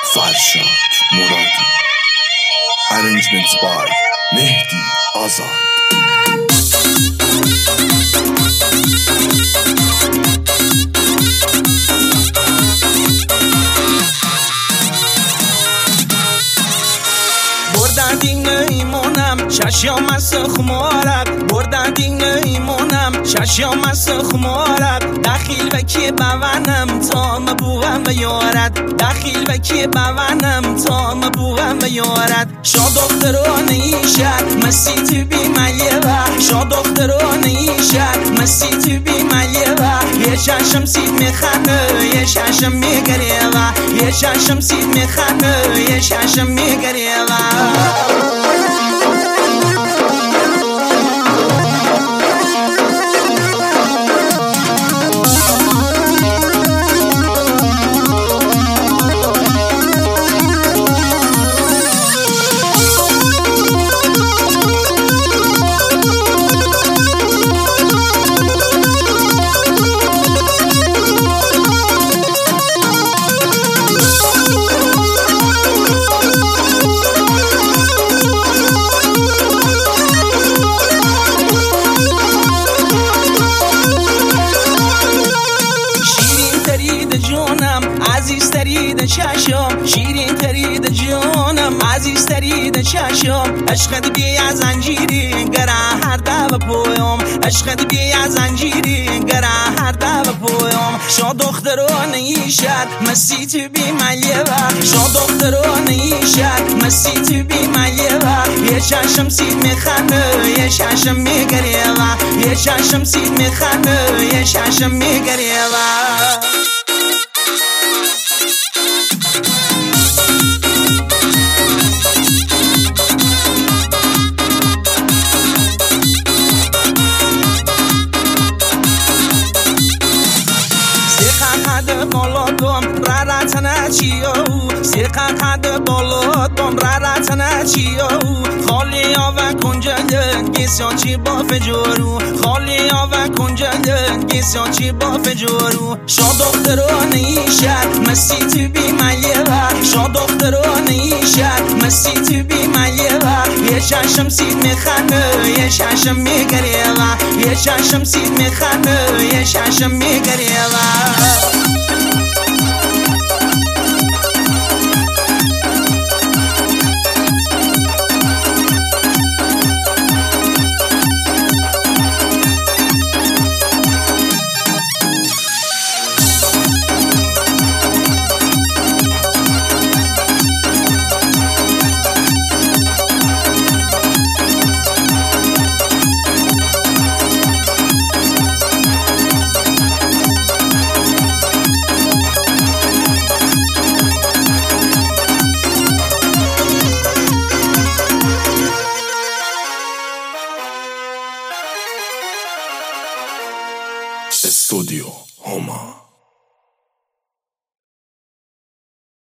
فرشاد مرادی. Arrangements by مهدی آزاد. بردن دینه ایمونم چشم از خمارک، بردن دینه ایمونم چشم از خمارک. دخیل بکی بونم تا مبوهم و یارد، دخیل بکی بونم تا مبوهم و یارد. شا دخترانه ایشد مسی تو بی ملیوه، شا دخترانه ایشد مسی تو بی ملیوه. یه چشم سید میخنه یه چشم میگریوه، یه چشم سید میخنه یه چشم میگریوه. عزیز ترید چشم، شیرین ترید جانم، عزیز ترید چشم. عشقت بی از زنجیری گره هر دو پویم، عشقت بی از زنجیری گره هر دو پویم. شا دخترانه ایشد مسی تو بی ملیوه، شا دخترانه ایشد مسی تو بی ملیوه. یه چشم سید میخنه یه چشم میگریوه، یه چشم سید میخنه یه چشم میگریوه. سیقا قد بالاتم ررتنه چیو خالی آوه کنجلن گیسیان چی با فجورو، خالی آوه کنجلن گیسیان چی با فجورو. شا دخترانه ایشد مسی تو بی ملیوه، شا دخترانه ایشد مسی تو بی ملیوه. یه چشم سید میخنه یه چشم میگریوه، یه چشم سید میخنه یه چشم میگریوه. استودیو هما.